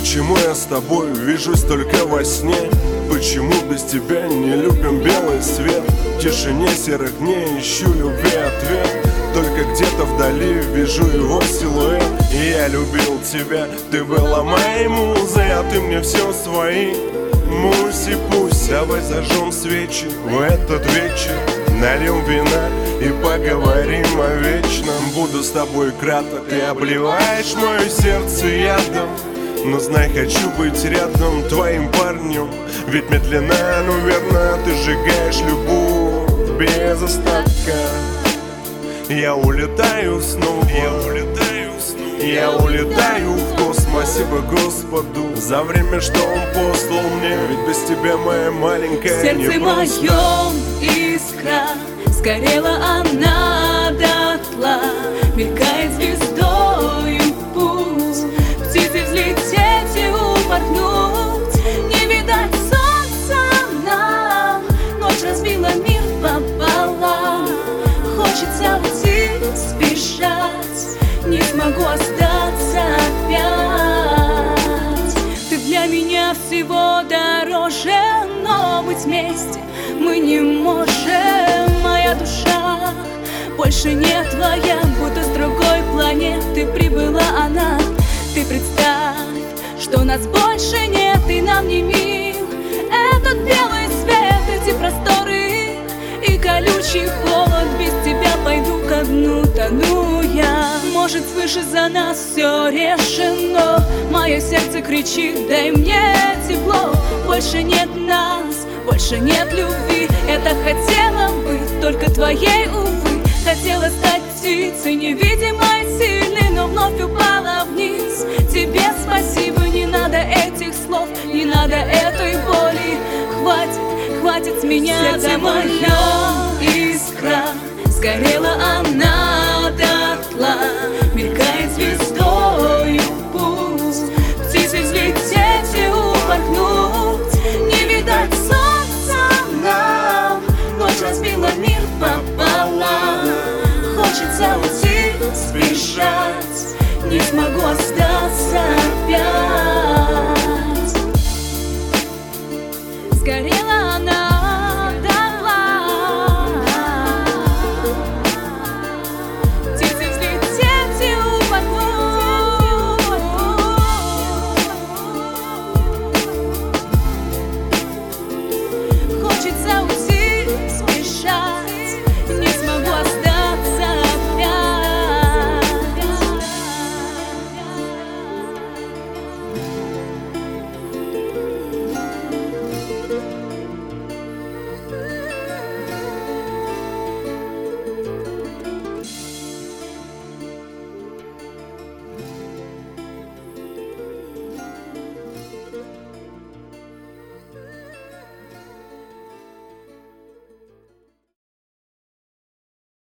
Почему я с тобой вижусь только во сне? Почему без тебя не любим белый свет? В тишине серых дней ищу любви ответ. Только где-то вдали вижу его силуэт. И я любил тебя, ты была моей музой, а ты мне все свои. Муси, пусть, давай зажжем свечи в этот вечер, нальем вина и поговорим о вечном. Буду с тобой краток, ты обливаешь мое сердце ядом. Но знай, хочу быть рядом твоим парнем. Ведь медленно, но верно ты сжигаешь любовь без остатка. Я улетаю снова, я улетаю в космос. Спасибо Господу за время, что Он послал мне. Ведь без тебя моя маленькая в сердце моем искра, сгорела она дотла. Мелькает звездою путь, птицы взлететь и упорхнуть. Не видать солнца нам, ночь разбила мир пополам. Хочется уйти, сбежать, не смогу остаться опять. Ты для меня всего дороже, но быть вместе мы не можем. Моя душа больше не твоя, будто с другой планеты прибыла она. Ты представь, что нас больше нет и нам не мил этот белый свет, эти просторы и колючий холод. Без тебя пойду ко дну, тону я. Может, свыше за нас все решено. Мое сердце кричит, дай мне тепло. Больше нет нас, больше нет любви. Это хотела быть только твоей, увы. Хотела стать птицей невидимой, сильной, но вновь упала вниз. Тебе спасибо, не надо этих слов, не надо этой боли. Хватит, хватит с меня домой. Искра, сгорела она дотла. Мелькает звездою путь, птицей взлететь и упорхнуть. Не видать солнца нам, ночь разбила мир пополам. Хочется уйти, сбежать, не смогу остаться опять. Сгорела